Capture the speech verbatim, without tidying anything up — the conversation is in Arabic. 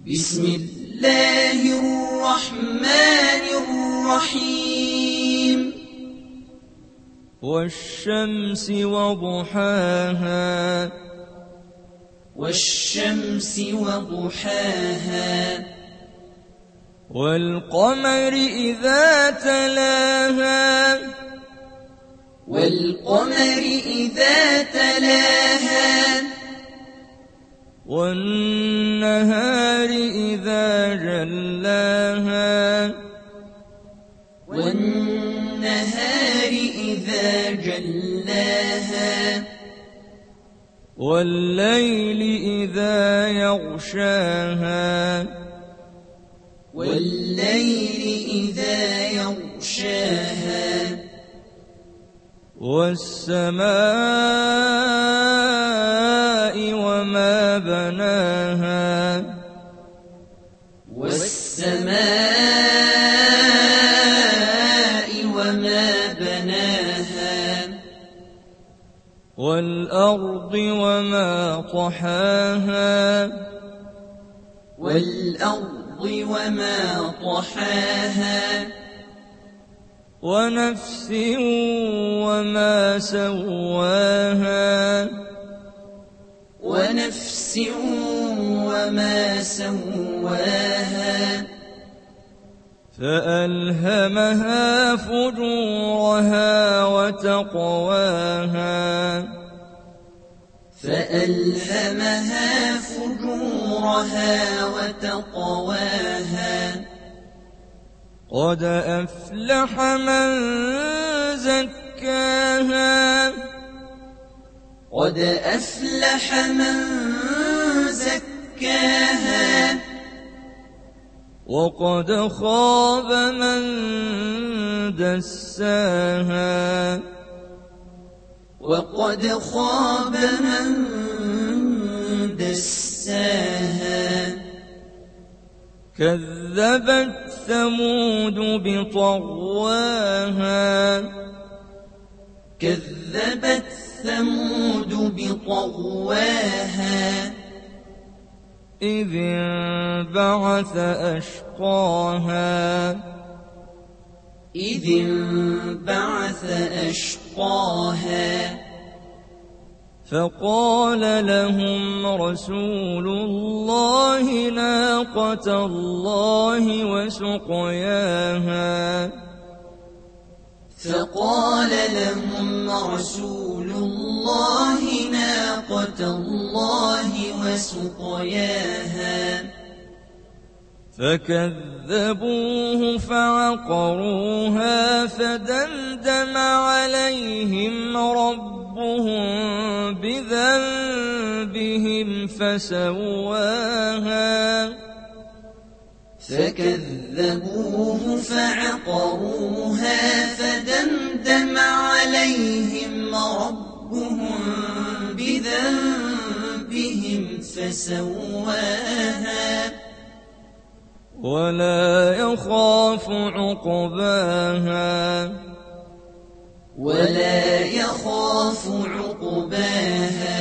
بسم الله الرحمن الرحيم والشمس وضحاها والشمس وضحاها والقمر إذا تلاها والقمر إذا تلاها والنهار إذا جلاها والنهار إذا جلاها والليل إذا يغشاها والليل إذا يغشاها والسماء وما بناها والسماء وما بناها والأرض وما طحاها والأرض وما طحاها ونفس وما سواها ونفس وما سواها فألهمها فجورها وتقواها فألهمها فجورها وتقواها قد أفلح من زكاها قد أفلح من زكاها وقد خاب من دساها وقد خاب من دساها كذبت ثمود بطغواها كذبت ثمود بطغواها إذ انبعث أشقاها إذ انبعث أشقاها فقال لهم رسول الله ناقة الله وسقياها فقال لهم رسول الله ناقة الله وسقياها فكذبوه فعقروها فدمدم عليهم ربهم بذنبهم فسواها فكذبوه فعقروها فدمدم عليهم ربهم بذنبهم فسواها ولا يخاف عقباها ولا يخاف عقباها